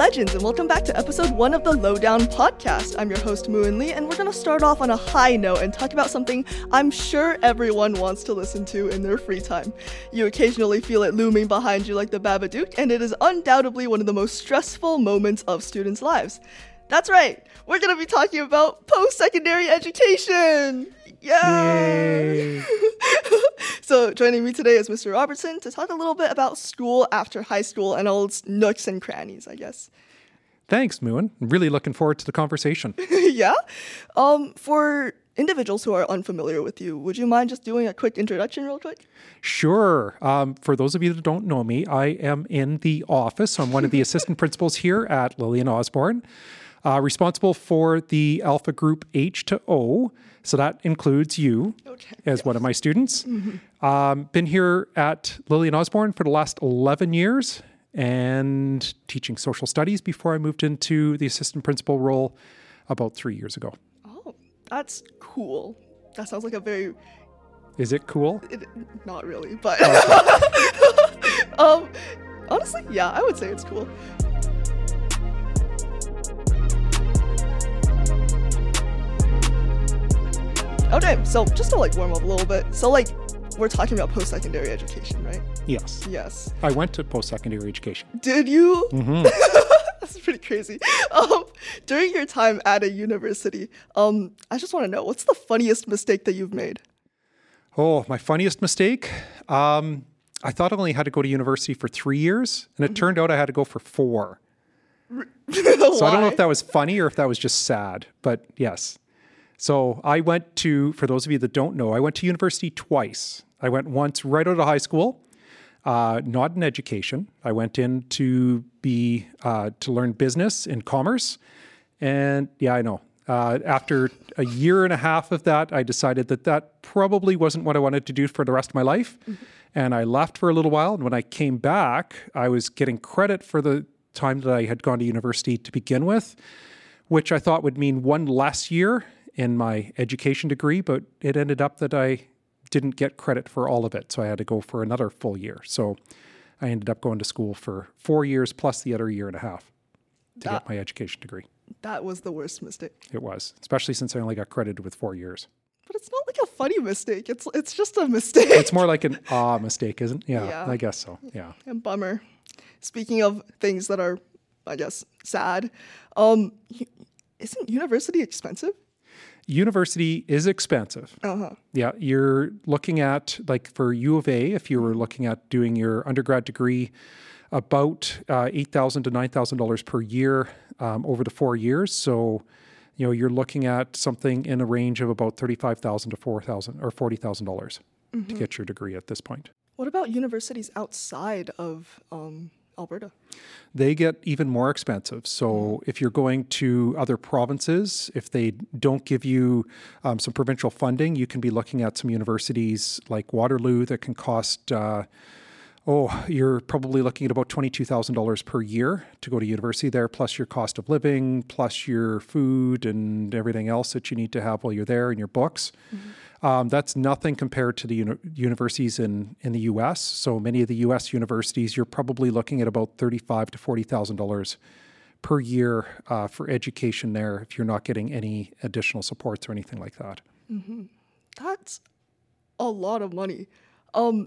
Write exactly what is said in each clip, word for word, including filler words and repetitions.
legends, and welcome back to episode one of the Lowdown podcast. I'm your host, Moon Lee, and we're going to start off on a high note and talk about something I'm sure everyone wants to listen to in their free time. You occasionally feel it looming behind you like the Babadook, and it is undoubtedly one of the most stressful moments of students' lives. That's right, we're going to be talking about post-secondary education! Yay! So joining me today is Mister Robertson to talk a little bit about school after high school and all its nooks and crannies, I guess. Thanks, Moon. I'm really looking forward to the conversation. Yeah? Um, for individuals who are unfamiliar with you, would you mind just doing a quick introduction real quick? Sure. Um, for those of you that don't know me, I am in the office. I'm one of the assistant principals here at Lillian Osborne, uh, responsible for the Alpha Group H to O. So that includes you okay, as yes. one of my students. Mm-hmm. Um, been here at Lillian Osborne for the last eleven years and teaching social studies before I moved into the assistant principal role about three years ago. Oh, that's cool. That sounds like a very... Is it cool? It, not really, but... Oh, okay. um, honestly, yeah, I would say it's cool. Okay, so just to like warm up a little bit. So like, we're talking about post-secondary education, right? Yes. Yes. I went to post-secondary education. Did you? Mm-hmm. That's pretty crazy. Um, during your time at a university, um, I just want to know, what's the funniest mistake that you've made? Oh, my funniest mistake? Um, I thought I only had to go to university for three years, and it mm-hmm. turned out I had to go for four. So I don't know if that was funny or if that was just sad, but yes. So I went to, for those of you that don't know, I went to university twice. I went once right out of high school, uh, not in education. I went in to be, uh, to learn business and commerce. And yeah, I know. Uh, after a year and a half of that, I decided that that probably wasn't what I wanted to do for the rest of my life. Mm-hmm. And I left for a little while. And when I came back, I was getting credit for the time that I had gone to university to begin with, which I thought would mean one less year in my education degree, but it ended up that I didn't get credit for all of it. So I had to go for another full year. So I ended up going to school for four years plus the other year and a half to that, get my education degree. That was the worst mistake. It was, especially since I only got credited with four years. But it's not like a funny mistake. It's it's just a mistake. It's more like an ah mistake, isn't it? Yeah, yeah, I guess so. Yeah. And bummer. Speaking of things that are, I guess, sad, um, isn't university expensive? University is expensive. Uh-huh. Yeah, you're looking at, like for U of A, if you were looking at doing your undergrad degree, about uh, eight thousand dollars to nine thousand dollars per year um, over the four years. So, you know, you're looking at something in a range of about thirty-five thousand dollars to four thousand dollars or forty thousand dollars mm-hmm. to get your degree at this point. What about universities outside of um, Alberta? They get even more expensive. So if you're going to other provinces, if they don't give you um, some provincial funding, you can be looking at some universities like Waterloo that can cost, uh, oh, you're probably looking at about twenty-two thousand dollars per year to go to university there, plus your cost of living, plus your food and everything else that you need to have while you're there and your books. Mm-hmm. Um, that's nothing compared to the uni- universities in, in the U S. So many of the U S universities, you're probably looking at about thirty-five thousand dollars to forty thousand dollars per year uh, for education there if you're not getting any additional supports or anything like that. Mm-hmm. That's a lot of money. Um,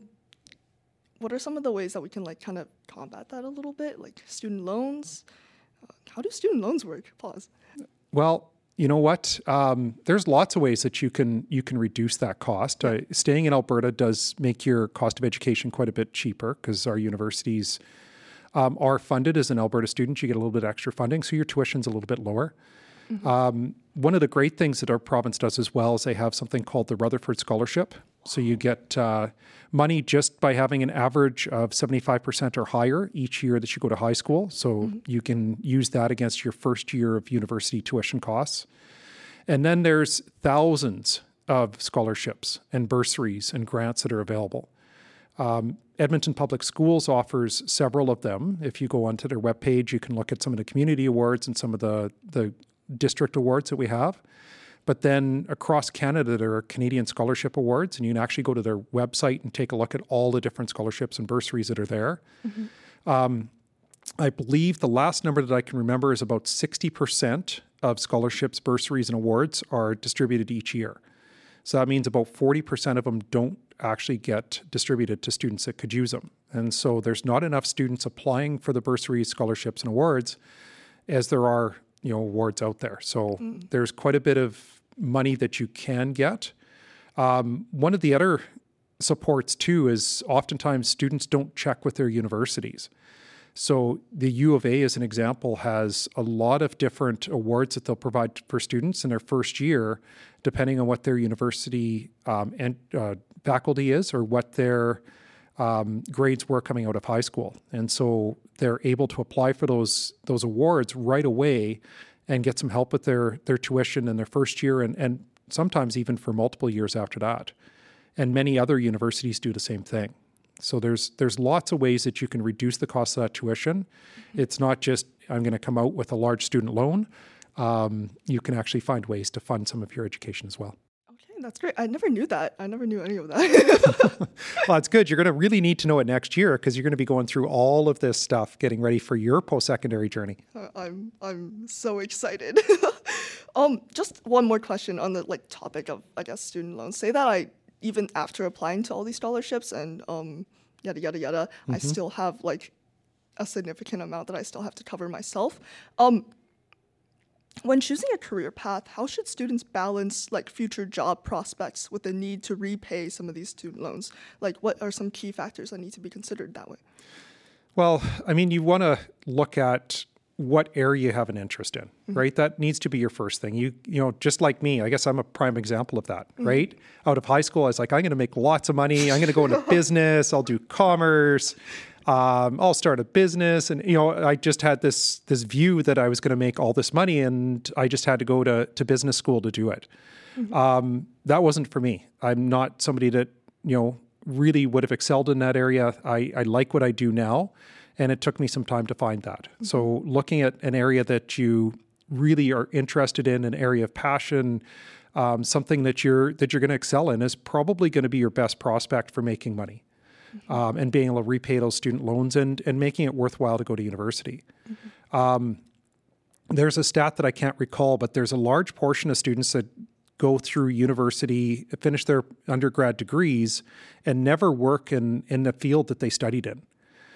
what are some of the ways that we can like kind of combat that a little bit? Like student loans? Uh, how do student loans work? Pause. Well, you know what? Um, there's lots of ways that you can you can reduce that cost. Uh, staying in Alberta does make your cost of education quite a bit cheaper because our universities um, are funded. As an Alberta student, you get a little bit extra funding, so your tuition's a little bit lower. Mm-hmm. Um, one of the great things that our province does as well is they have something called the Rutherford Scholarship. So you get uh, money just by having an average of seventy-five percent or higher each year that you go to high school. So mm-hmm. you can use that against your first year of university tuition costs. And then there's thousands of scholarships and bursaries and grants that are available. Um, Edmonton Public Schools offers several of them. If you go onto their webpage, you can look at some of the community awards and some of the, the district awards that we have. But then across Canada, there are Canadian Scholarship Awards, and you can actually go to their website and take a look at all the different scholarships and bursaries that are there. Mm-hmm. Um, I believe the last number that I can remember is about sixty percent of scholarships, bursaries, and awards are distributed each year. So that means about forty percent of them don't actually get distributed to students that could use them. And so there's not enough students applying for the bursaries, scholarships, and awards as there are, you know, awards out there. So mm. there's quite a bit of money that you can get. Um, one of the other supports too is oftentimes students don't check with their universities. So the U of A, as an example, has a lot of different awards that they'll provide for students in their first year, depending on what their university um, and uh, faculty is or what their um, grades were coming out of high school. And so they're able to apply for those those awards right away and get some help with their their tuition in their first year and, and sometimes even for multiple years after that. And many other universities do the same thing. So there's there's lots of ways that you can reduce the cost of that tuition. Mm-hmm. It's not just, I'm going to come out with a large student loan. Um, you can actually find ways to fund some of your education as well. Okay, that's great. I never knew that. I never knew any of that. Well, it's good. You're going to really need to know it next year because you're going to be going through all of this stuff, getting ready for your post-secondary journey. Uh, I'm I'm so excited. um, just one more question on the like topic of, I guess, student loans. Say that I even after applying to all these scholarships and um, yada, yada, yada, mm-hmm. I still have like a significant amount that I still have to cover myself. Um, when choosing a career path, how should students balance like future job prospects with the need to repay some of these student loans? Like what are some key factors that need to be considered that way? Well, I mean, you want to look at what area you have an interest in, mm-hmm. right? That needs to be your first thing. You, you know, just like me, I guess I'm a prime example of that, mm-hmm. right? Out of high school, I was like, I'm going to make lots of money. I'm going to go into business. I'll do commerce. Um, I'll start a business. And, you know, I just had this, this view that I was going to make all this money and I just had to go to, to business school to do it. Mm-hmm. Um, that wasn't for me. I'm not somebody that, you know, really would have excelled in that area. I, I like what I do now. And it took me some time to find that. Mm-hmm. So looking at an area that you really are interested in, an area of passion, um, something that you're that you're going to excel in is probably going to be your best prospect for making money, mm-hmm. um, and being able to repay those student loans and and making it worthwhile to go to university. Mm-hmm. Um, there's a stat that I can't recall, but there's a large portion of students that go through university, finish their undergrad degrees, and never work in in the field that they studied in.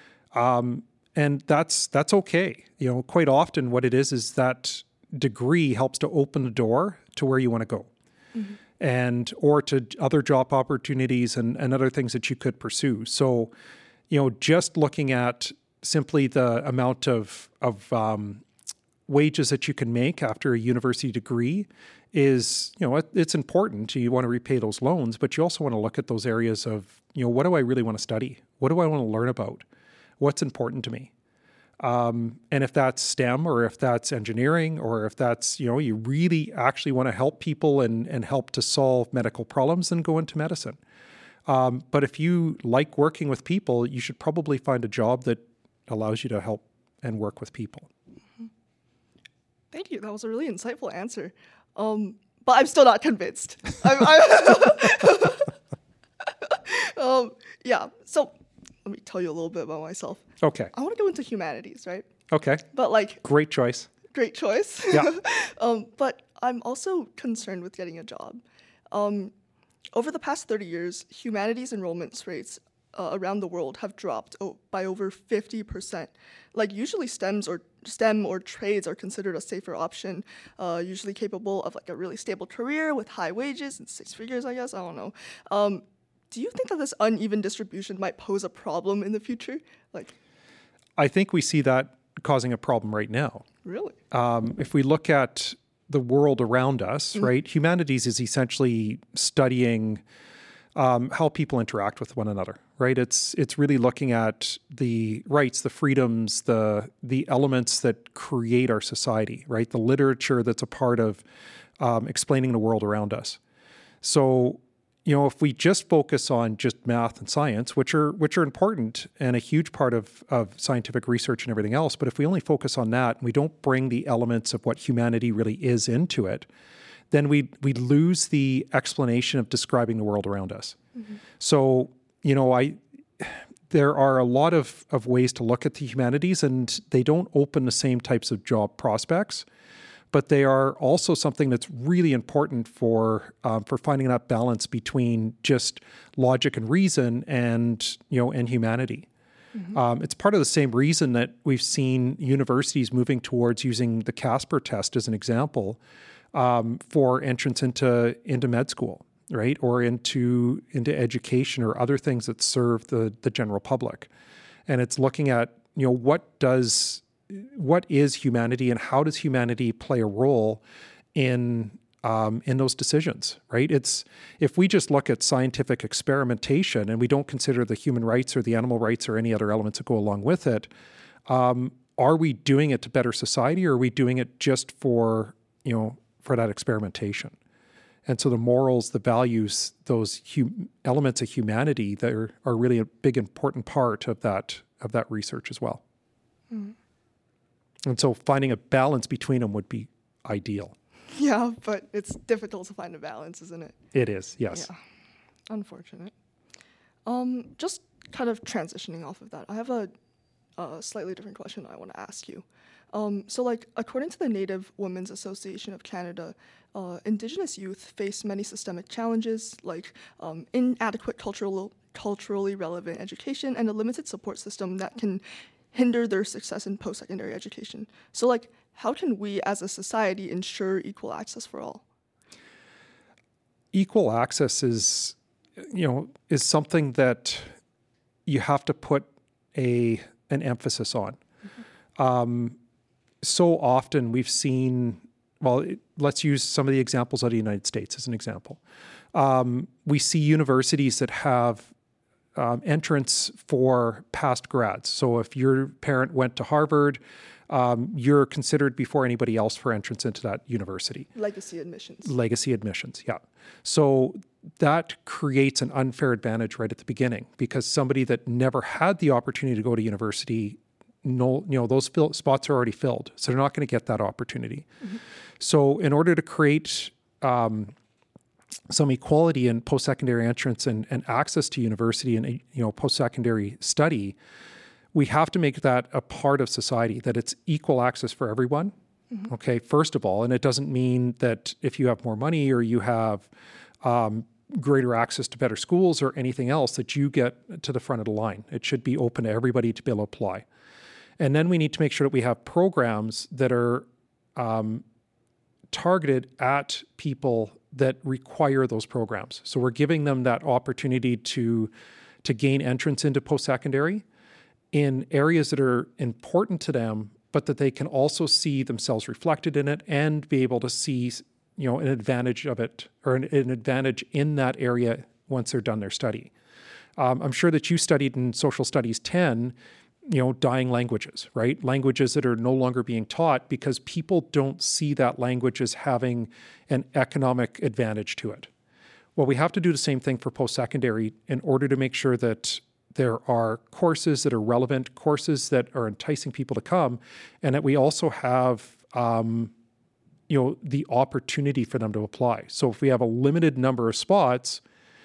Um, and that's, that's okay. You know, quite often what it is, is that degree helps to open the door to where you want to go, mm-hmm. and, or to other job opportunities and, and other things that you could pursue. So, you know, just looking at simply the amount of, of, um, wages that you can make after a university degree is, you know, it, it's important. You want to repay those loans, but you also want to look at those areas of, you know, what do I really want to study? What do I want to learn about? What's important to me? Um, and if that's STEM or if that's engineering or if that's, you know, you really actually want to help people and, and help to solve medical problems, then go into medicine. Um, but if you like working with people, you should probably find a job that allows you to help and work with people. Mm-hmm. Thank you. That was a really insightful answer. Um, but I'm still not convinced. I'm, I'm um, yeah, so... Let me tell you a little bit about myself. Okay. I want to go into humanities, right? Okay. But like... Great choice. Great choice. Yeah. um, but I'm also concerned with getting a job. Um, over the past thirty years, humanities enrollment rates uh, around the world have dropped o- by over fifty percent. Like usually STEMs or STEM or trades are considered a safer option, uh, usually capable of like a really stable career with high wages and six figures, I guess. I don't know. Um, Do you think that this uneven distribution might pose a problem in the future? Like, I think we see that causing a problem right now. Really? Um, if we look at the world around us, mm-hmm. right, humanities is essentially studying um, how people interact with one another, right? It's it's really looking at the rights, the freedoms, the the elements that create our society, right? The literature that's a part of um, explaining the world around us. So, you know, if we just focus on just math and science, which are which are important and a huge part of, of scientific research and everything else, but if we only focus on that and we don't bring the elements of what humanity really is into it, then we we lose the explanation of describing the world around us. Mm-hmm. So, you know, I there are a lot of, of ways to look at the humanities, and they don't open the same types of job prospects, but they are also something that's really important for um, for finding that balance between just logic and reason and, you know, and humanity. Mm-hmm. Um, it's part of the same reason that we've seen universities moving towards using the Casper test as an example um, for entrance into into med school, right, or into into education or other things that serve the the general public. And it's looking at, you know, what does what is humanity and how does humanity play a role in um, in those decisions, right? It's if we just look at scientific experimentation and we don't consider the human rights or the animal rights or any other elements that go along with it, um, are we doing it to better society, or are we doing it just for, you know, for that experimentation? And so the morals, the values, those hum- elements of humanity that are, are really a big important part of that of that research as well. Mm. And so finding a balance between them would be ideal. Yeah, but it's difficult to find a balance, isn't it? It is, yes. Yeah, unfortunate. Um, just kind of transitioning off of that, I have a, a slightly different question I want to ask you. Um, so, like, according to the Native Women's Association of Canada, uh, Indigenous youth face many systemic challenges, like um, inadequate cultural, culturally relevant education and a limited support system that can hinder their success in post-secondary education. So, like, how can we as a society ensure equal access for all? Equal access is, you know, is something that you have to put a an emphasis on. Mm-hmm. Um, so often we've seen, well, it, let's use some of the examples out of the United States as an example. Um, we see universities that have Um, entrance for past grads. So if your parent went to Harvard, um, you're considered before anybody else for entrance into that university. Legacy admissions. Legacy admissions, yeah. So that creates an unfair advantage right at the beginning, because somebody that never had the opportunity to go to university, no, you know, those fill, spots are already filled. So they're not going to get that opportunity. Mm-hmm. So in order to create um, some equality in post-secondary entrance and, and access to university and, you know, post-secondary study, we have to make that a part of society, that it's equal access for everyone. Mm-hmm. Okay, first of all, and it doesn't mean that if you have more money or you have um, greater access to better schools or anything else that you get to the front of the line. It should be open to everybody to be able to apply. And then we need to make sure that we have programs that are um, targeted at people that require those programs. So we're giving them that opportunity to, to gain entrance into post-secondary in areas that are important to them, but that they can also see themselves reflected in it and be able to see, you know, an advantage of it, or an, an advantage in that area once they're done their study. Um, I'm sure that you studied in Social Studies ten, you know, dying languages, right? Languages that are no longer being taught because people don't see that language as having an economic advantage to it. Well, we have to do the same thing for post-secondary in order to make sure that there are courses that are relevant, courses that are enticing people to come, and that we also have, um, you know, the opportunity for them to apply. So if we have a limited number of spots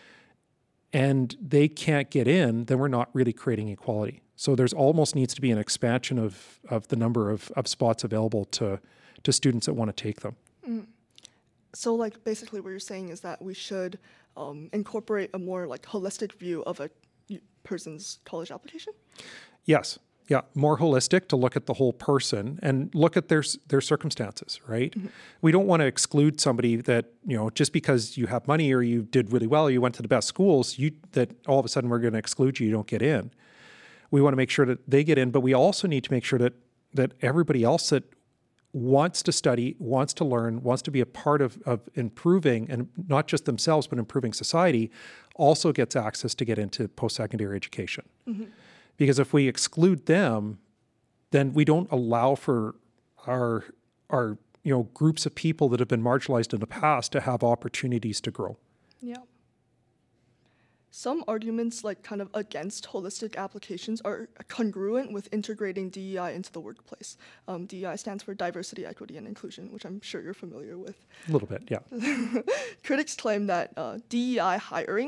and they can't get in, then we're not really creating equality. So there's almost needs to be an expansion of of the number of, of spots available to to students that want to take them. Mm. So, like, basically what you're saying is that we should um, incorporate a more, like, holistic view of a person's college application? Yes. Yeah. More holistic, to look at the whole person and look at their their circumstances, right? Mm-hmm. We don't want to exclude somebody that, you know, just because you have money or you did really well, or you went to the best schools, you that all of a sudden we're going to exclude you, you don't get in. We want to make sure that they get in, but we also need to make sure that that everybody else that wants to study, wants to learn, wants to be a part of, of improving, and not just themselves, but improving society, also gets access to get into post-secondary education. Mm-hmm. Because if we exclude them, then we don't allow for our, our you know, groups of people that have been marginalized in the past to have opportunities to grow. Yeah. Some arguments, like, kind of against holistic applications are congruent with integrating D E I into the workplace. Um, D E I stands for diversity, equity, and inclusion, which I'm sure you're familiar with. A little bit, yeah. Critics claim that uh, D E I hiring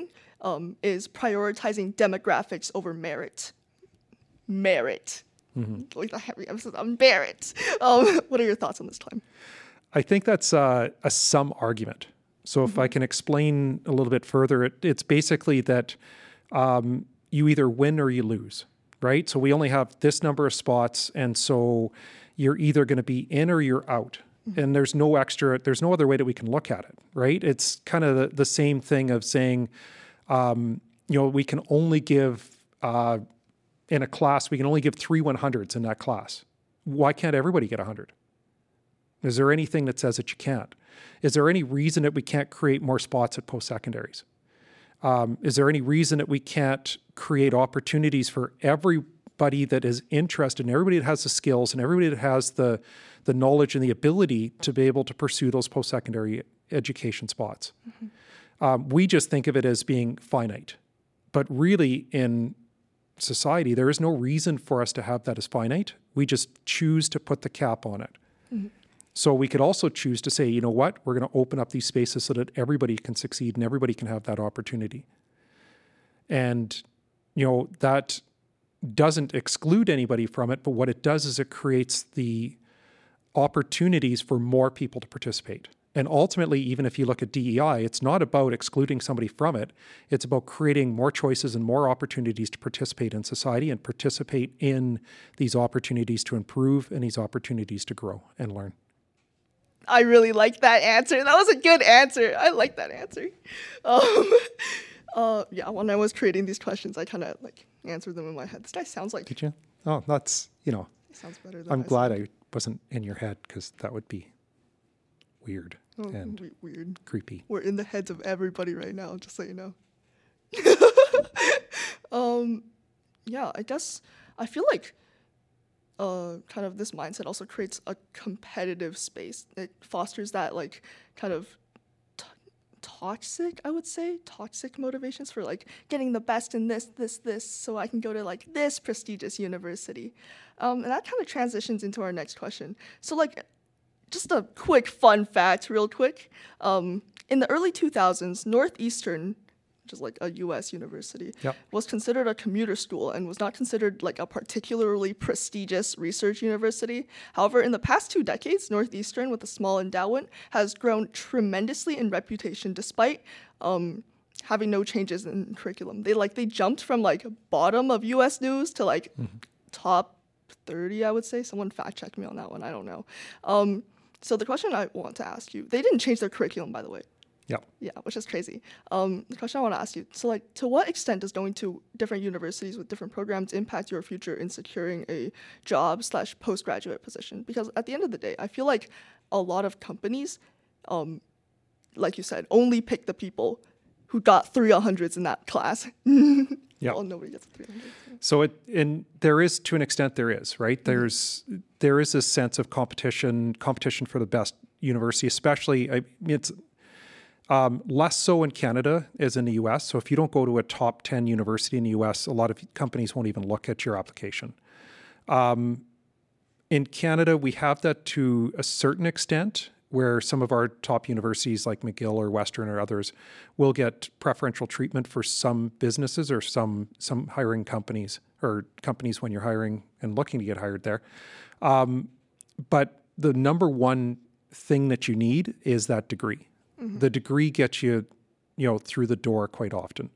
um, is prioritizing demographics over merit. Merit. Mm-hmm. Like the heavy emphasis on merit. Um, what are your thoughts on this time? I think that's uh, a some argument. So if mm-hmm. I can explain a little bit further, it, it's basically that um, you either win or you lose, right? So we only have this number of spots, and so you're either going to be in or you're out. Mm-hmm. And there's no extra, there's no other way that we can look at it, right? It's kind of the, the same thing of saying, um, you know, we can only give, uh, in a class, we can only give three one hundreds in that class. Why can't everybody get one hundred? Is there anything that says that you can't? Is there any reason that we can't create more spots at post-secondaries? Um, is there any reason that we can't create opportunities for everybody that is interested and everybody that has the skills and everybody that has the, the knowledge and the ability to be able to pursue those post-secondary education spots? Mm-hmm. Um, we just think of it as being finite. But really in society, there is no reason for us to have that as finite. We just choose to put the cap on it. Mm-hmm. So we could also choose to say, you know what, we're going to open up these spaces so that everybody can succeed and everybody can have that opportunity. And, you know, that doesn't exclude anybody from it, but what it does is it creates the opportunities for more people to participate. And ultimately, even if you look at D E I, it's not about excluding somebody from it. It's about creating more choices and more opportunities to participate in society and participate in these opportunities to improve and these opportunities to grow and learn. I really like that answer. That was a good answer. I like that answer. Um, uh, yeah, when I was creating these questions, I kind of like answered them in my head. This guy sounds like... Did you? Oh, that's, you know... It sounds better than I'm I glad said. I wasn't in your head because that would be weird oh, and we- weird. creepy. We're in the heads of everybody right now, just so you know. um, yeah, I guess I feel like uh, kind of this mindset also creates a competitive space. It fosters that like kind of t- toxic, I would say, toxic motivations for like getting the best in this, this, this, so I can go to like this prestigious university. Um, and that kind of transitions into our next question. So like, just a quick fun fact, real quick. Um, in the early two thousands, Northeastern, which is like a U S university, Yep. was considered a commuter school and was not considered like a particularly prestigious research university. However, in the past two decades, Northeastern, with a small endowment, has grown tremendously in reputation despite um, having no changes in curriculum. They like they jumped from like bottom of U S News to like mm-hmm. top thirty, I would say. Someone fact check me on that one. I don't know. Um, so the question I want to ask you, they didn't change their curriculum, by the way. Yeah. Yeah, which is crazy. Um, the question I want to ask you, so like, to what extent does going to different universities with different programs impact your future in securing a job slash postgraduate position? Because at the end of the day, I feel like a lot of companies, um, like you said, only pick the people who got three hundreds in that class. Yeah. Well, nobody gets three hundred. So it, and there is, to an extent, there is, right? Mm-hmm. There's, there is a sense of competition, competition for the best university, especially, I mean, it's um, less so in Canada as in the U S. So if you don't go to a top ten university in the U S, a lot of companies won't even look at your application. Um, in Canada, we have that to a certain extent, where some of our top universities like McGill or Western or others will get preferential treatment for some businesses or some some hiring companies or companies when you're hiring and looking to get hired there. Um, but the number one thing that you need is that degree. Mm-hmm. The degree gets you, you know, through the door quite often.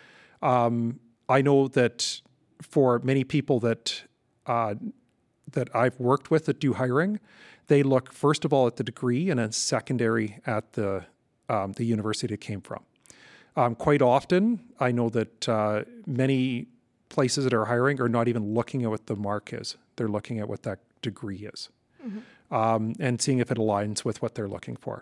Um, I know that for many people that uh, that I've worked with that do hiring, they look first of all at the degree and then secondary at the um, the university it came from. Um, quite often, I know that uh, many places that are hiring are not even looking at what the mark is. They're looking at what that degree is, mm-hmm. um, and seeing if it aligns with what they're looking for.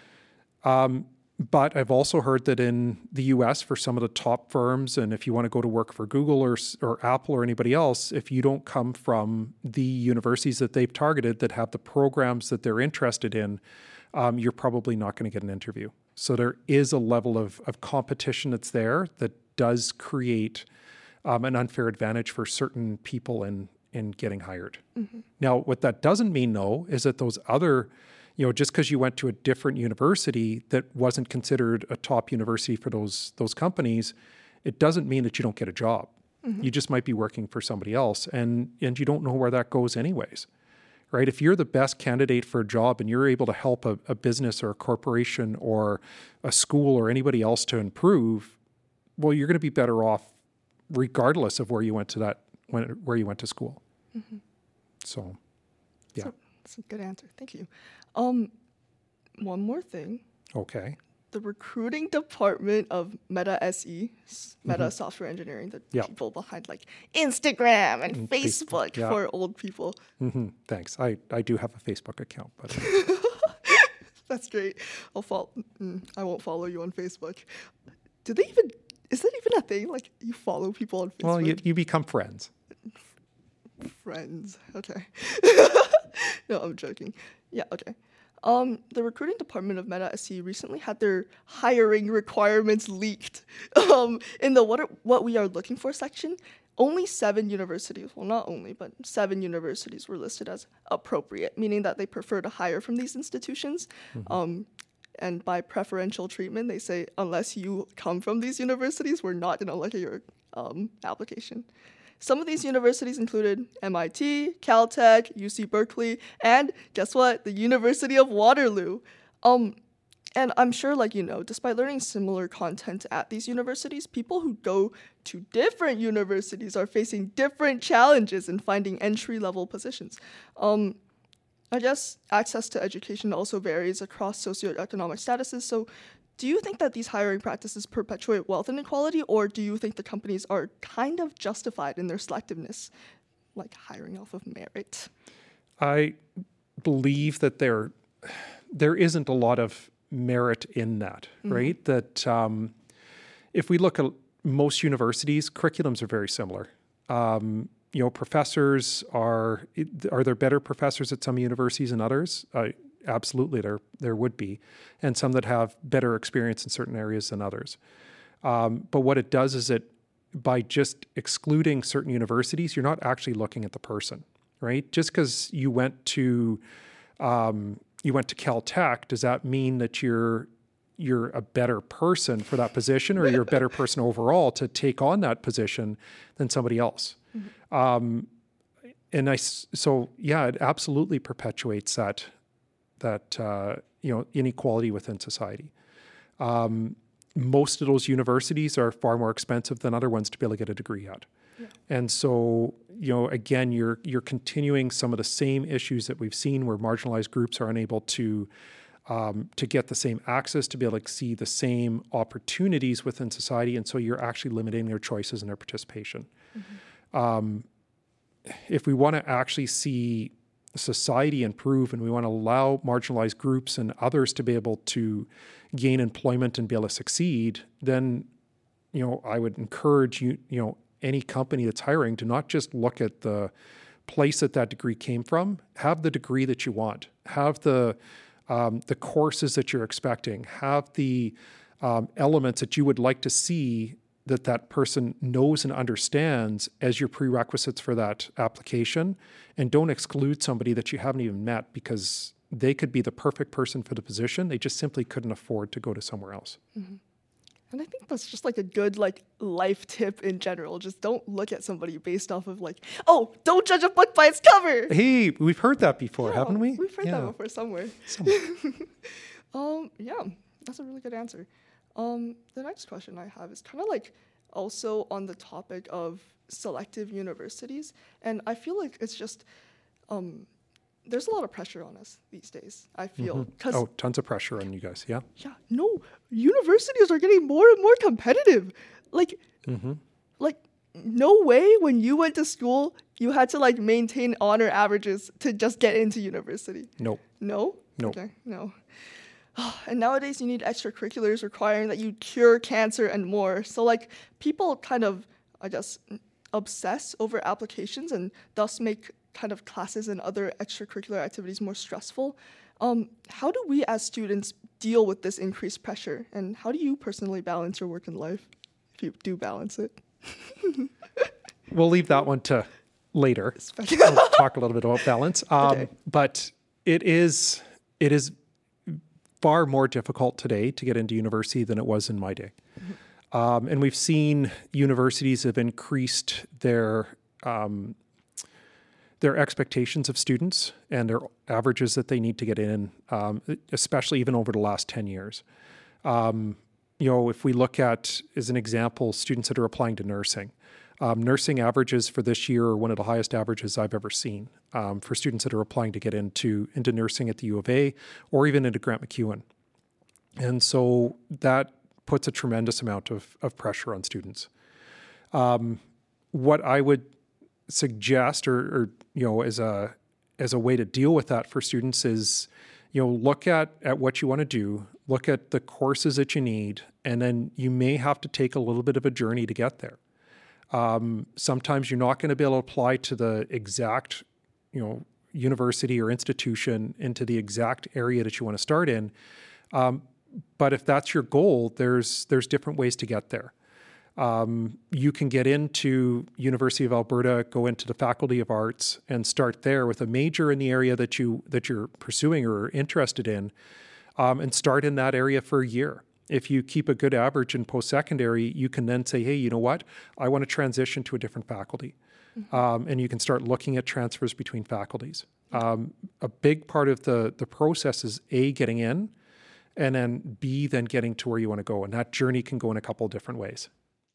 Um, but I've also heard that in the U S, for some of the top firms, and if you want to go to work for Google or or Apple or anybody else, if you don't come from the universities that they've targeted that have the programs that they're interested in, um, you're probably not going to get an interview. So there is a level of, of competition that's there that does create um, an unfair advantage for certain people in, in getting hired. Mm-hmm. Now, what that doesn't mean, though, is that those other you know, just because you went to a different university that wasn't considered a top university for those those companies, it doesn't mean that you don't get a job. Mm-hmm. You just might be working for somebody else, and and you don't know where that goes anyways, right? If you're the best candidate for a job and you're able to help a, a business or a corporation or a school or anybody else to improve, well, you're going to be better off regardless of where you went to that when where you went to school. Mm-hmm. So, yeah. So, that's a good answer. Thank you. Um, one more thing. Okay. The recruiting department of Meta S E, Meta mm-hmm. Software Engineering, the yeah. people behind like Instagram and, and Facebook, Facebook yeah. for old people. Mm-hmm. Thanks. I, I do have a Facebook account, but that's great. I'll follow. Mm, I won't follow you on Facebook. Do they even? Is that even a thing? Like you follow people on Facebook? Well, you you become friends. Friends. Okay. No, I'm joking. Yeah. Okay. Um, the recruiting department of Meta S E recently had their hiring requirements leaked. Um, in the what are, what we are looking for section, only seven universities, well, not only, but seven universities were listed as appropriate, meaning that they prefer to hire from these institutions. Mm-hmm. Um, and by preferential treatment, they say, unless you come from these universities, we're not going to look at your um, application. Some of these universities included M I T, Caltech, U C Berkeley, and guess what? The University of Waterloo. Um, and I'm sure, like, you know, despite learning similar content at these universities, people who go to different universities are facing different challenges in finding entry-level positions. Um, I guess access to education also varies across socioeconomic statuses, so do you think that these hiring practices perpetuate wealth inequality, or do you think the companies are kind of justified in their selectiveness, like hiring off of merit? I believe that there, there isn't a lot of merit in that, mm-hmm. right? That um, if we look at most universities, curriculums are very similar. Um, you know, professors are, are there better professors at some universities than others? Uh, Absolutely, there there would be, and some that have better experience in certain areas than others. Um, but what it does is it, by just excluding certain universities, you're not actually looking at the person, right? Just because you went to um, you went to Caltech, does that mean that you're you're a better person for that position, or you're a better person overall to take on that position than somebody else? Mm-hmm. Um, and I so yeah, it absolutely perpetuates that. that, uh, you know, inequality within society. Um, most of those universities are far more expensive than other ones to be able to get a degree at. Yeah. And so, you know, again, you're you're continuing some of the same issues that we've seen where marginalized groups are unable to um, to get the same access, to be able to see the same opportunities within society. And so you're actually limiting their choices and their participation. Mm-hmm. Um, if we want to actually see society improve and we want to allow marginalized groups and others to be able to gain employment and be able to succeed, then, you know, I would encourage you, you know, any company that's hiring to not just look at the place that that degree came from, have the degree that you want, have the um, the courses that you're expecting, have the um, elements that you would like to see that that person knows and understands as your prerequisites for that application, and don't exclude somebody that you haven't even met because they could be the perfect person for the position. They just simply couldn't afford to go to somewhere else. Mm-hmm. And I think that's just like a good like life tip in general. Just don't look at somebody based off of like, oh, don't judge a book by its cover. Hey, we've heard that before, yeah, haven't we? We've heard yeah. that before somewhere. somewhere. um, yeah, that's a really good answer. Um, the next question I have is kind of like also on the topic of selective universities. And I feel like it's just, um, there's a lot of pressure on us these days, I feel. Mm-hmm. Oh, tons of pressure on you guys, yeah? Yeah, no, universities are getting more and more competitive. Like, mm-hmm. like no way when you went to school, you had to like maintain honor averages to just get into university. No. No? No. Okay, no. And nowadays you need extracurriculars requiring that you cure cancer and more. So like people kind of, I guess, obsess over applications and thus make kind of classes and other extracurricular activities more stressful. Um, how do we as students deal with this increased pressure? And how do you personally balance your work and life, if you do balance it? We'll leave that one to later. We'll talk a little bit about balance. Um, okay. But it is... it is far more difficult today to get into university than it was in my day. Mm-hmm. Um, and we've seen universities have increased their um, their expectations of students and their averages that they need to get in, um, especially even over the last ten years. Um, you know, if we look at, as an example, students that are applying to nursing, um, nursing averages for this year are one of the highest averages I've ever seen um, for students that are applying to get into, into nursing at the U of A or even into Grant MacEwan. And so that puts a tremendous amount of, of pressure on students. Um, what I would suggest or, or, you know, as a, as a way to deal with that for students is, you know, look at, at what you want to do, look at the courses that you need, and then you may have to take a little bit of a journey to get there. Um, sometimes you're not going to be able to apply to the exact, you know, university or institution into the exact area that you want to start in. Um, but if that's your goal, there's, there's different ways to get there. Um, you can get into University of Alberta, go into the Faculty of Arts, and start there with a major in the area that you that you're pursuing or interested in, um, and start in that area for a year. If you keep a good average in post-secondary, you can then say, hey, you know what? I want to transition to a different faculty. Mm-hmm. Um, and you can start looking at transfers between faculties. Um, a big part of the, the process is A, getting in, and then B, then getting to where you want to go. And that journey can go in a couple of different ways.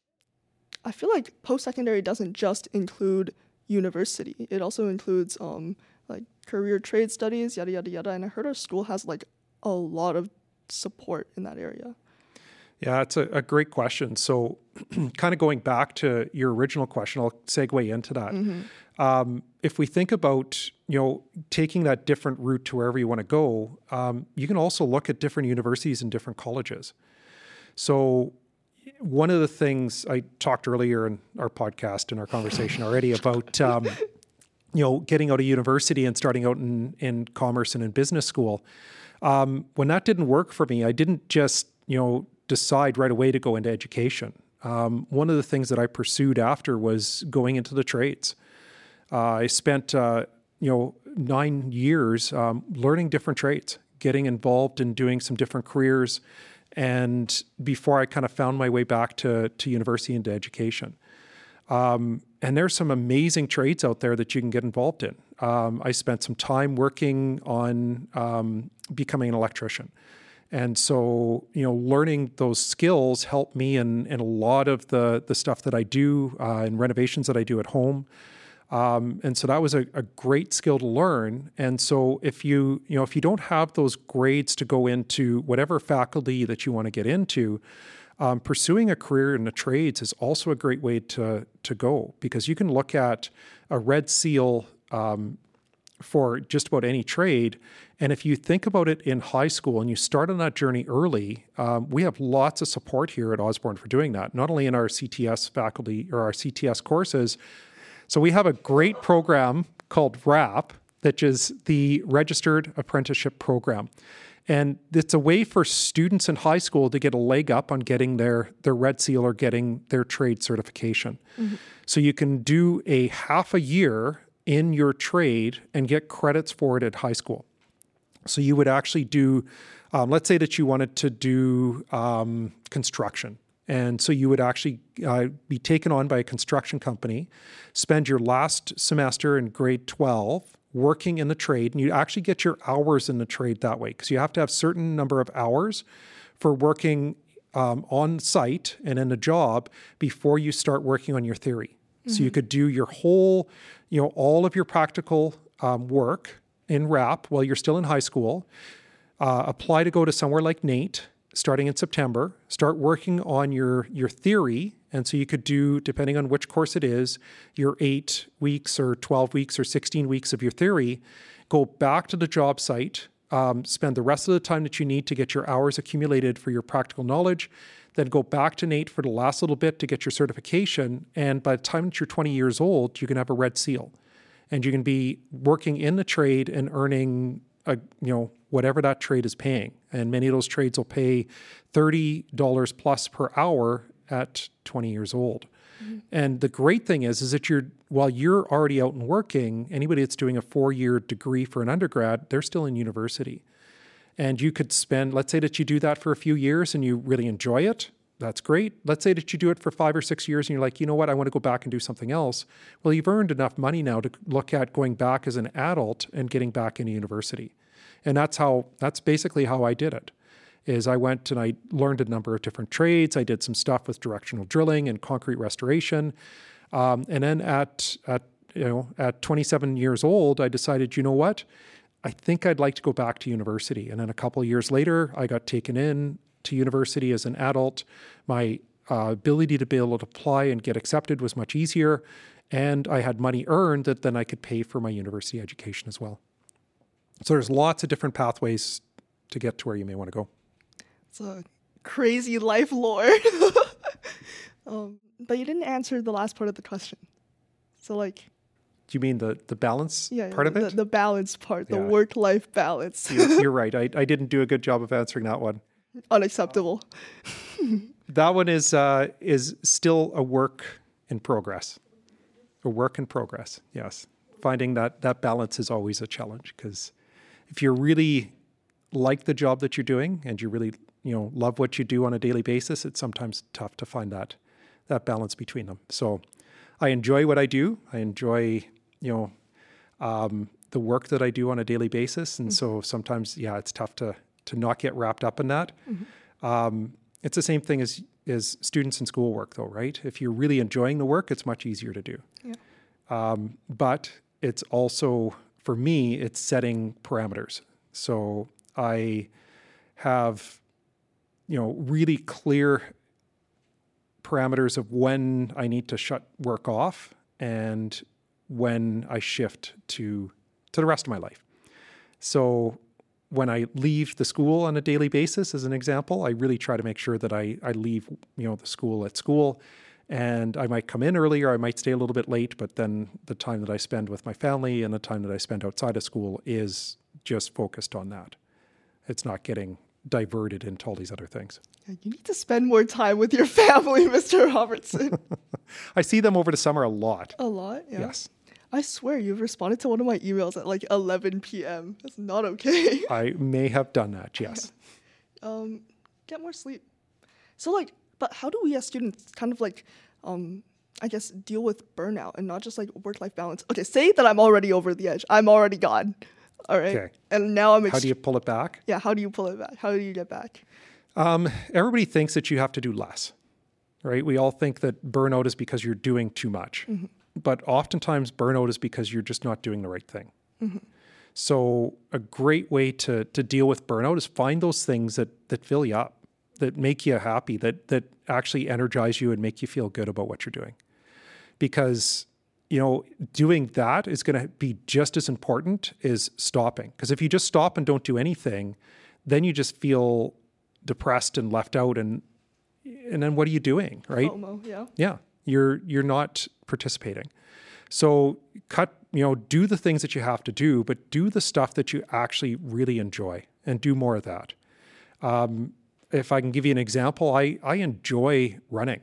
I feel like post-secondary doesn't just include university. It also includes um, like career trade studies, yada, yada, yada. And I heard our school has like a lot of support in that area. Yeah, it's a, a great question. So kind of going back to your original question, I'll segue into that. Mm-hmm. Um, if we think about, you know, taking that different route to wherever you want to go, um, you can also look at different universities and different colleges. So one of the things I talked earlier in our podcast and our conversation already about, um, you know, getting out of university and starting out in, in commerce and in business school. Um, when that didn't work for me, I didn't just, you know, decide right away to go into education. Um, one of the things that I pursued after was going into the trades. Uh, I spent, uh, you know, nine years um, learning different trades, getting involved in doing some different careers, and before I kind of found my way back to, to university and to education. Um, and there's some amazing trades out there that you can get involved in. Um, I spent some time working on um, becoming an electrician. And so, you know, learning those skills helped me in, in a lot of the, the stuff that I do uh, and renovations that I do at home. Um, and so that was a, a great skill to learn. And so if you, you know, if you don't have those grades to go into whatever faculty that you want to get into, um, pursuing a career in the trades is also a great way to, to go, because you can look at a red seal um, for just about any trade. And if you think about it in high school and you start on that journey early, um, we have lots of support here at Osborne for doing that, not only in our C T S faculty or our C T S courses. So we have a great program called RAP, which is the Registered Apprenticeship Program. And it's a way for students in high school to get a leg up on getting their, their red seal or getting their trade certification. Mm-hmm. So you can do a half a year in your trade and get credits for it at high school. So you would actually do, um, let's say that you wanted to do um, construction. And so you would actually uh, be taken on by a construction company, spend your last semester in grade twelve working in the trade, and you actually get your hours in the trade that way, because you have to have a certain number of hours for working um, on site and in a job before you start working on your theory. Mm-hmm. So you could do your whole, you know, all of your practical um, work in RAP while you're still in high school, uh, apply to go to somewhere like NAIT, starting in September, start working on your, your theory. And so you could do, depending on which course it is, your eight weeks or twelve weeks or sixteen weeks of your theory, go back to the job site, um, spend the rest of the time that you need to get your hours accumulated for your practical knowledge, then go back to NAIT for the last little bit to get your certification. And by the time that you're twenty years old, you can have a red seal. And you can be working in the trade and earning a, you know, whatever that trade is paying. And many of those trades will pay thirty dollars plus per hour at twenty years old. Mm-hmm. And the great thing is, is that you're, while you're already out and working, anybody that's doing a four-year degree for an undergrad, they're still in university. And you could spend, let's say that you do that for a few years and you really enjoy it. That's great. Let's say that you do it for five or six years and you're like, you know what, I want to go back and do something else. Well, you've earned enough money now to look at going back as an adult and getting back into university. And that's how, that's basically how I did it, is I went and I learned a number of different trades. I did some stuff with directional drilling and concrete restoration. Um, and then at, at, you know, at twenty-seven years old, I decided, you know what, I think I'd like to go back to university. And then a couple of years later, I got taken in to university as an adult. My uh, ability to be able to apply and get accepted was much easier. And I had money earned that then I could pay for my university education as well. So there's lots of different pathways to get to where you may want to go. It's a crazy life lore. um, but you didn't answer the last part of the question. So like... Do you mean the, the balance yeah, part of the, it? The balance part, the yeah. work-life balance. you're, you're right. I, I didn't do a good job of answering that one. Unacceptable. That one is uh, is still a work in progress. A work in progress, yes. Finding that that balance is always a challenge, because if you really like the job that you're doing and you really, you know, love what you do on a daily basis, it's sometimes tough to find that that balance between them. So I enjoy what I do. I enjoy, you know, um, the work that I do on a daily basis. And mm-hmm. so sometimes, yeah, it's tough to to not get wrapped up in that. Mm-hmm. Um, it's the same thing as, as students in schoolwork though, right? If you're really enjoying the work, it's much easier to do. Yeah. Um, but it's also, for me, it's setting parameters. So I have, you know, really clear parameters of when I need to shut work off and when I shift to to the rest of my life. So when I leave the school on a daily basis, as an example, I really try to make sure that I, I leave, you know, the school at school, and I might come in earlier, I might stay a little bit late, but then the time that I spend with my family and the time that I spend outside of school is just focused on that. It's not getting diverted into all these other things. Yeah, you need to spend more time with your family, Mister Robertson. I see them over the summer a lot. A lot? Yeah. Yes. I swear you've responded to one of my emails at like eleven p.m. That's not okay. I may have done that, yes. Yeah. Um, get more sleep. So like, but how do we as students kind of like, um, I guess, deal with burnout and not just like work-life balance? Okay, say that I'm already over the edge. I'm already gone. All right. Okay. And now I'm... Ext- how do you pull it back? Yeah, how do you pull it back? How do you get back? Um, everybody thinks that you have to do less, right? We all think that burnout is because you're doing too much. Mm-hmm. But oftentimes burnout is because you're just not doing the right thing. Mm-hmm. So a great way to to deal with burnout is find those things that that fill you up, that make you happy, that that actually energize you and make you feel good about what you're doing. Because, you know, doing that is going to be just as important as stopping. Because if you just stop and don't do anything, then you just feel depressed and left out, and and then what are you doing, right? FOMO, yeah. Yeah. You're you're not participating. So cut, you know, do the things that you have to do, but do the stuff that you actually really enjoy and do more of that. Um, if I can give you an example, I, I enjoy running.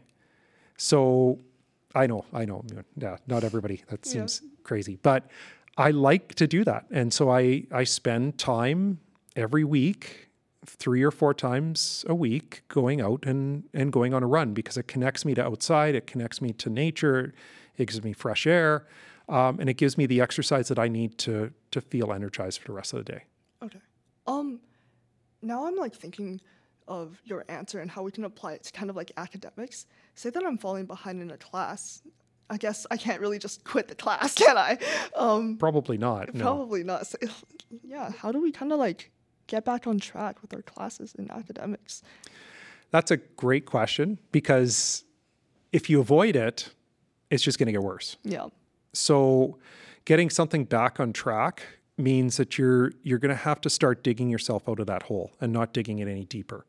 So I know, I know, yeah, not everybody, that seems yeah. crazy, but I like to do that. And so I, I spend time every week, three or four times a week, going out and, and going on a run, because it connects me to outside, it connects me to nature, it gives me fresh air, um, and it gives me the exercise that I need to to feel energized for the rest of the day. Okay. Um, now I'm like thinking of your answer and how we can apply it to kind of like academics. Say that I'm falling behind in a class. I guess I can't really just quit the class, can I? Um, probably not. Probably no. not. So, yeah. How do we kind of like get back on track with our classes in academics? That's a great question, because if you avoid it, it's just going to get worse. Yeah. So getting something back on track means that you're you're going to have to start digging yourself out of that hole and not digging it any deeper.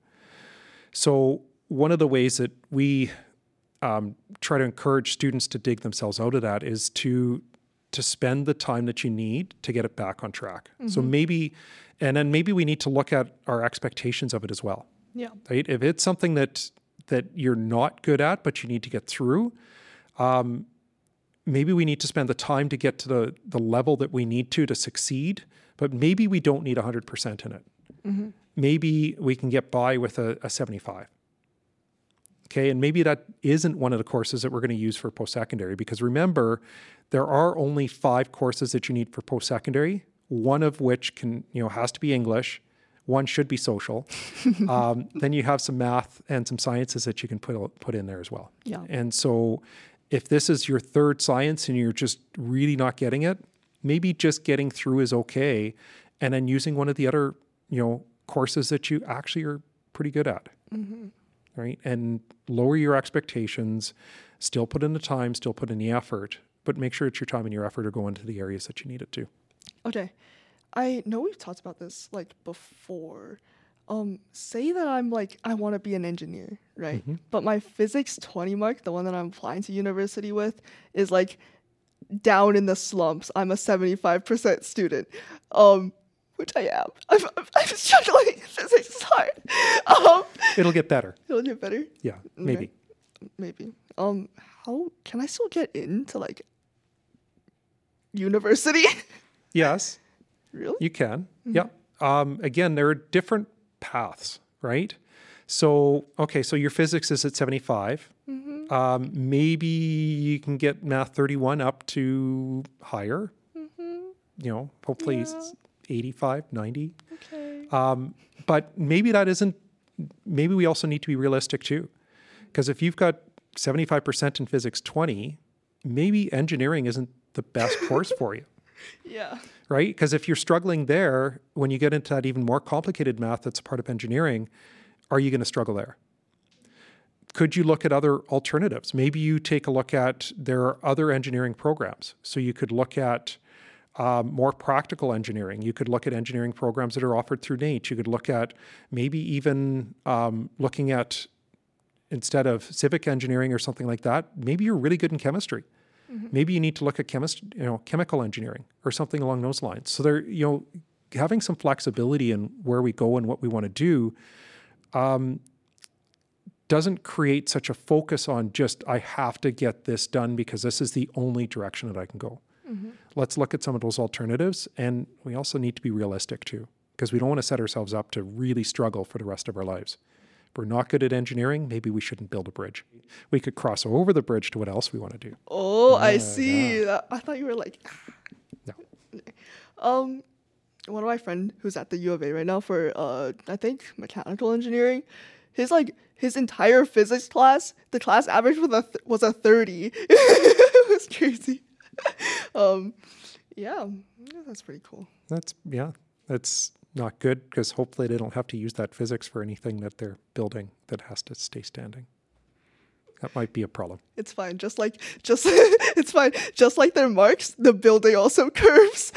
So one of the ways that we um, try to encourage students to dig themselves out of that is to to spend the time that you need to get it back on track. Mm-hmm. So maybe, and then maybe we need to look at our expectations of it as well. Yeah. Right? If it's something that that you're not good at, but you need to get through, um, maybe we need to spend the time to get to the, the level that we need to to succeed, but maybe we don't need one hundred percent in it. mm-hmm. maybe we can get by with a, a seventy-five. Okay, and maybe that isn't one of the courses that we're going to use for post-secondary, because remember, there are only five courses that you need for post-secondary, one of which can, you know, has to be English, one should be social. um, then you have some math and some sciences that you can put put in there as well. Yeah. And so if this is your third science and you're just really not getting it, maybe just getting through is okay, and then using one of the other, you know, courses that you actually are pretty good at. Mm-hmm. Right? And lower your expectations, still put in the time, still put in the effort, but make sure that your time and your effort are going to the areas that you need it to. Okay. I know we've talked about this like before. Um, say that I'm like, I want to be an engineer, right? Mm-hmm. But my physics twenty mark, the one that I'm applying to university with, is like down in the slumps. I'm a seventy-five percent student. Um, which I am. I'm, I'm, I'm struggling. Physics is hard. Um, It'll get better. It'll get better? Yeah, maybe. Okay. Maybe. Um, how can I still get into, like, university? Yes. Really? You can. Mm-hmm. Yeah. Um, again, there are different paths, right? So, okay, so your physics is at seventy-five. Mm-hmm. Um, maybe you can get math thirty-one up to higher. Mm-hmm. You know, hopefully... Yeah. eighty-five, ninety. Okay. Um, but maybe that isn't, maybe we also need to be realistic too. Because if you've got seventy-five percent in physics twenty, maybe engineering isn't the best course for you. Yeah. Right? Because if you're struggling there, when you get into that even more complicated math that's a part of engineering, are you going to struggle there? Could you look at other alternatives? Maybe you take a look at, there are other engineering programs. So you could look at Um, more practical engineering. You could look at engineering programs that are offered through N A T E. You could look at maybe even um, looking at, instead of civic engineering or something like that, maybe you're really good in chemistry. Mm-hmm. Maybe you need to look at chemist, you know, chemical engineering or something along those lines. So there, you know, having some flexibility in where we go and what we want to do um, doesn't create such a focus on just, I have to get this done because this is the only direction that I can go. Mm-hmm. Let's look at some of those alternatives. And we also need to be realistic too, because we don't want to set ourselves up to really struggle for the rest of our lives. If we're not good at engineering, maybe we shouldn't build a bridge. We could cross over the bridge to what else we want to do. Oh, uh, I see. Yeah. I thought you were like... No. Um, one of my friends who's at the U of A right now for, uh, I think, mechanical engineering, his like, his entire physics class, the class average was a, th- was a thirty. It was crazy. um, yeah, that's pretty cool. That's, yeah, that's not good because hopefully they don't have to use that physics for anything that they're building that has to stay standing. That might be a problem. It's fine. Just like, just, it's fine. Just like their marks, the building also curves.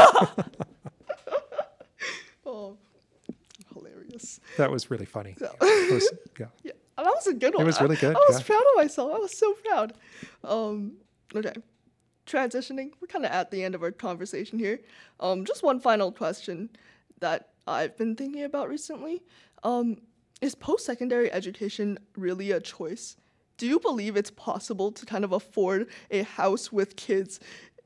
Oh, hilarious. That was really funny. So. That was, yeah. Yeah, that was a good one. It was really good. I, I was yeah. proud of myself. I was so proud. Um, okay. Transitioning, we're kind of at the end of our conversation here. Um, just one final question that I've been thinking about recently. Um, is post-secondary education really a choice? Do you believe it's possible to kind of afford a house with kids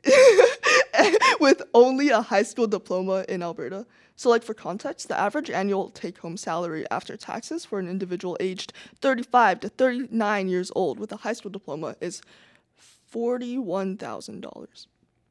with only a high school diploma in Alberta? So like for context, the average annual take-home salary after taxes for an individual aged thirty-five to thirty-nine years old with a high school diploma is forty-one thousand dollars.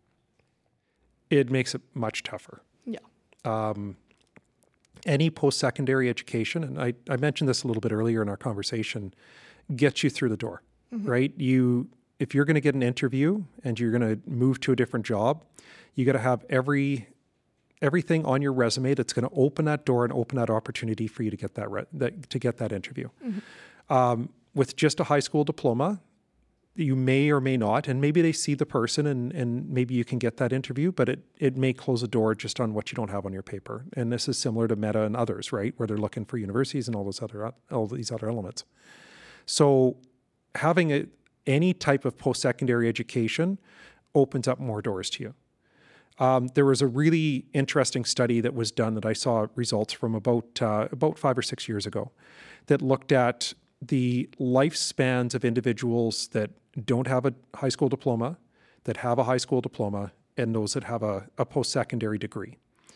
It makes it much tougher. Yeah. Um, any post-secondary education, and I, I mentioned this a little bit earlier in our conversation, gets you through the door, mm-hmm. right? You, if you're going to get an interview and you're going to move to a different job, you got to have every everything on your resume that's going to open that door and open that opportunity for you to get that, re- that to get that interview. Mm-hmm. Um, with just a high school diploma, you may or may not, and maybe they see the person and, and maybe you can get that interview, but it, it may close a door just on what you don't have on your paper. And this is similar to Meta and others, right? Where they're looking for universities and all those other, all these other elements. So having a, any type of post-secondary education opens up more doors to you. Um, there was a really interesting study that was done that I saw results from about uh, about five or six years ago that looked at the lifespans of individuals that don't have a high school diploma, that have a high school diploma, and those that have a, a post-secondary degree.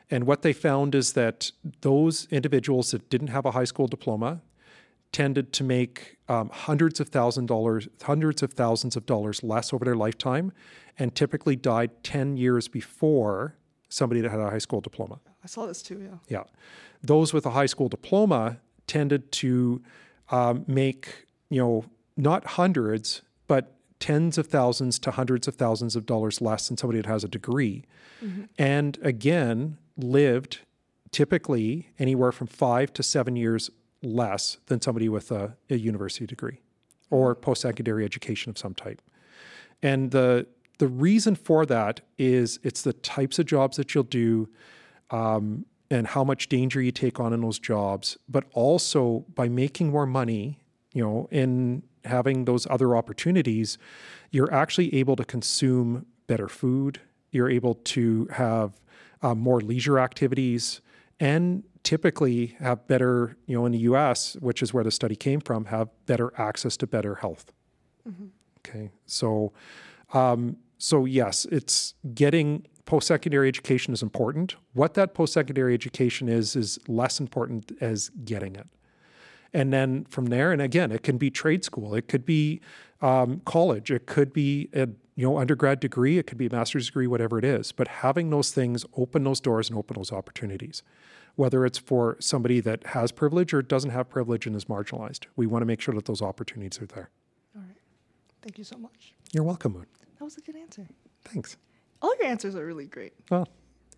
And what they found is that those individuals that didn't have a high school diploma tended to make um, hundreds of thousand dollars, hundreds of thousands of dollars less over their lifetime, and typically died ten years before somebody that had a high school diploma. I saw this too, yeah. Yeah. Those with a high school diploma tended to um, make, you know, not hundreds, but tens of thousands to hundreds of thousands of dollars less than somebody that has a degree. Mm-hmm. And again, lived typically anywhere from five to seven years less than somebody with a, a university degree or post-secondary education of some type. And the the reason for that is it's the types of jobs that you'll do um, and how much danger you take on in those jobs, but also by making more money, you know, in having those other opportunities, you're actually able to consume better food. You're able to have uh, more leisure activities, and typically have better, you know, in the U S, which is where the study came from, have better access to better health. Mm-hmm. Okay. So, um, so yes, it's getting post-secondary education is important. What that post-secondary education is, is less important as getting it. And then from there, and again, it can be trade school, it could be um, college, it could be a you know undergrad degree, it could be a master's degree, whatever it is. But having those things open those doors and open those opportunities, whether it's for somebody that has privilege or doesn't have privilege and is marginalized. We want to make sure that those opportunities are there. All right. Thank you so much. You're welcome, Moon. That was a good answer. Thanks. All your answers are really great. Well,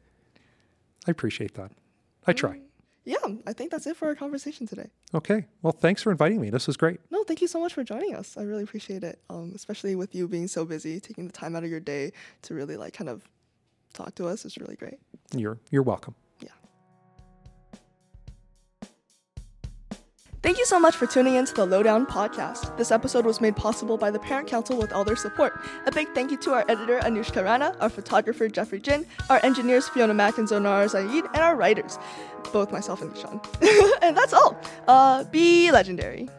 I appreciate that. I try. Yeah, I think that's it for our conversation today. Okay. Well, thanks for inviting me. This was great. No, thank you so much for joining us. I really appreciate it, um, especially with you being so busy, taking the time out of your day to really like kind of talk to us. It's really great. You're you're welcome. Yeah. Thank you so much for tuning in to the Lowdown podcast. This episode was made possible by the Parent Council with all their support. A big thank you to our editor, Anushka Rana, our photographer, Jeffrey Jin, our engineers, Fiona Mack and Zonar Zaid, and our writers, both myself and Nishan. And that's all. Uh, be legendary.